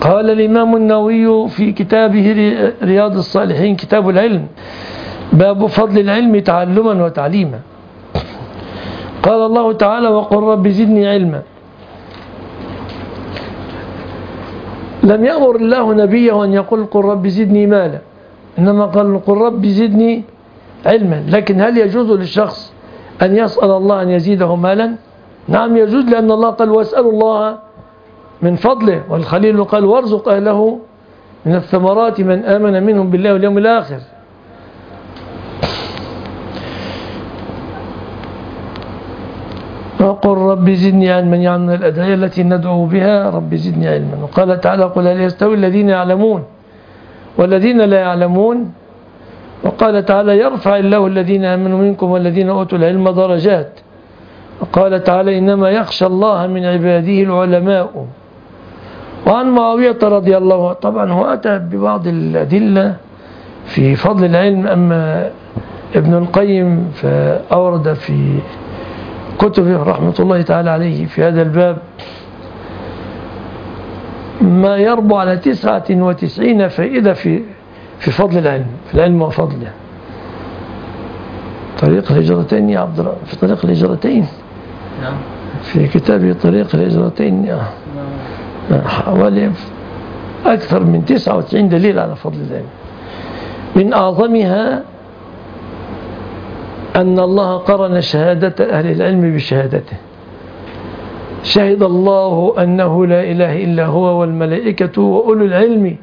قال الإمام النووي في كتابه رياض الصالحين كتاب العلم باب فضل العلم تعلما وتعليما. قال الله تعالى وقل رب زدني علما. لم يأمر الله نبيه أن يقول قل رب زدني مالا، إنما قال قل رب زدني علما. لكن هل يجوز للشخص أن يسأل الله أن يزيده مالا؟ نعم يجوز، لأن الله قال واسألوا الله من فضله، والخليل قال وارزق أهله من الثمرات من آمن منهم بالله واليوم الآخر. وقل رب زدني علما، يعني من الأدعية التي ندعو بها رب زدني علما. وقال تعالى قل هل يستوي الذين يعلمون والذين لا يعلمون. وقال تعالى يرفع الله الذين آمنوا منكم والذين أوتوا العلم درجات. وقال تعالى إنما يخشى الله من عباده العلماء. وعن معاوية رضي الله عنه، طبعا هو أتى ببعض الأدلة في فضل العلم، أما ابن القيم فأورد في كتبه رحمة الله تعالى عليه في هذا الباب ما يربو على 99 فائدة في فضل العلم، في العلم وفضله. طريق الهجرتين يا عبد الله، في طريق الهجرتين نعم، في كتابه طريق الهجرتين حوالي أكثر من 99 دليل على فضل العلم. من أعظمها أن الله قرن شهادة أهل العلم بشهادته. شهد الله أنه لا إله إلا هو والملائكة وأولو العلم،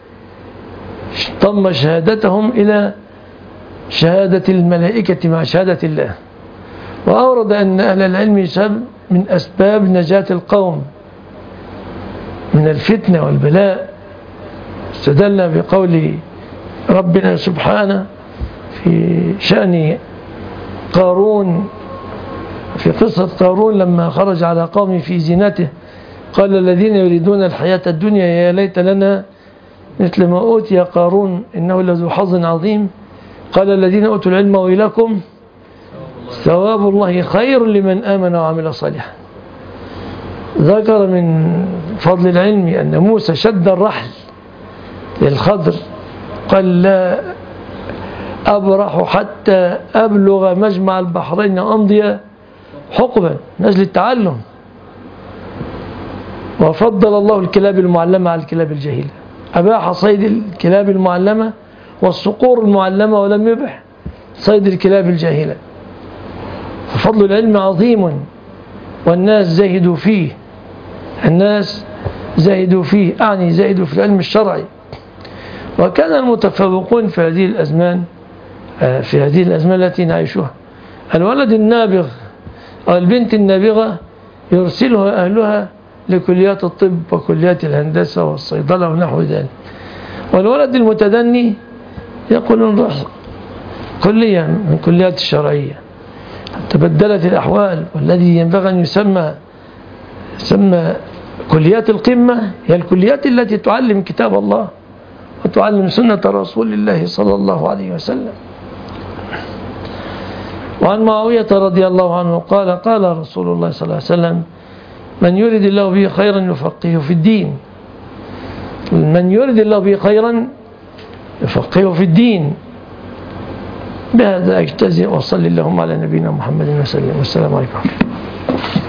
ضم شهادتهم إلى شهادة الملائكة مع شهادة الله. وأورد أن أهل العلم سبب من أسباب نجاة القوم من الفتنة والبلاء. استدل بقول ربنا سبحانه في شأن قارون، في قصة قارون لما خرج على قومه في زينته قال الذين يريدون الحياة الدنيا يا ليت لنا مثل ما أوتي قارون إنه لذو حظ عظيم. قال الذين أوتوا العلم ويلكم ثواب الله خير لمن آمن وعمل صالحا. ذكر من فضل العلم أن موسى شد الرحل للخضر، قال لا أبرح حتى أبلغ مجمع البحرين أمضي حقبا نزل التعلم. وفضل الله الكلاب المعلمة على الكلاب الجهيلة، أباح صيد الكلاب المعلمة والصقور المعلمة ولم يبح صيد الكلاب الجاهلة. ففضل العلم عظيم والناس زاهدوا فيه، الناس زاهدوا فيه، أعني زاهدوا في العلم الشرعي. وكان المتفوقون في هذه الأزمان، في هذه الأزمان التي نعيشها، الولد النابغ أو البنت النابغة يرسلها أهلها لكليات الطب وكليات الهندسة والصيدلة ونحو ذلك، والولد المتدني يقولون روح كلية من كليات الشرعية. تبدلت الأحوال، والذي ينبغي أن يسمى كليات القمة هي الكليات التي تعلم كتاب الله وتعلم سنة رسول الله صلى الله عليه وسلم. وعن معاوية رضي الله عنه قال قال رسول الله صلى الله عليه وسلم من يريد الله به خيرا يفقهه في الدين. من يريد الله به خيرا يفقهه في الدين. بهذا أجتزئ وصلي اللهم على نبينا محمد وسلم، والسلام عليكم.